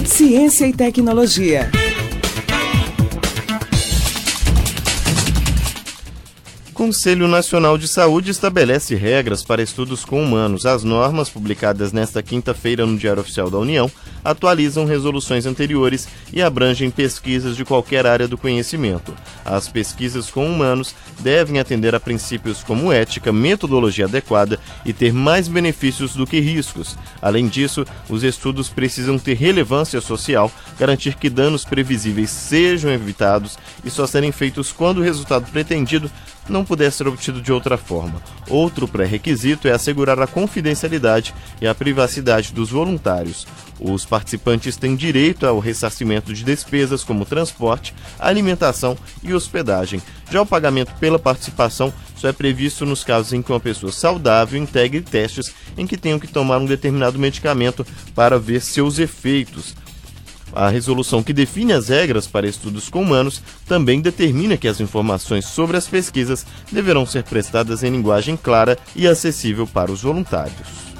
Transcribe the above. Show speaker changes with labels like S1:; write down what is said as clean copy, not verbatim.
S1: Ciência e tecnologia.
S2: O Conselho Nacional de Saúde estabelece regras para estudos com humanos. As normas, publicadas nesta quinta-feira no Diário Oficial da União, atualizam resoluções anteriores e abrangem pesquisas de qualquer área do conhecimento. As pesquisas com humanos devem atender a princípios como ética, metodologia adequada e ter mais benefícios do que riscos. Além disso, os estudos precisam ter relevância social, garantir que danos previsíveis sejam evitados e só serem feitos quando o resultado pretendido não puder ser obtido de outra forma. Outro pré-requisito é assegurar a confidencialidade e a privacidade dos voluntários. Os participantes têm direito ao ressarcimento de despesas como transporte, alimentação e hospedagem. Já o pagamento pela participação só é previsto nos casos em que uma pessoa saudável integre testes em que tenham que tomar um determinado medicamento para ver seus efeitos. A resolução que define as regras para estudos com humanos também determina que as informações sobre as pesquisas deverão ser prestadas em linguagem clara e acessível para os voluntários.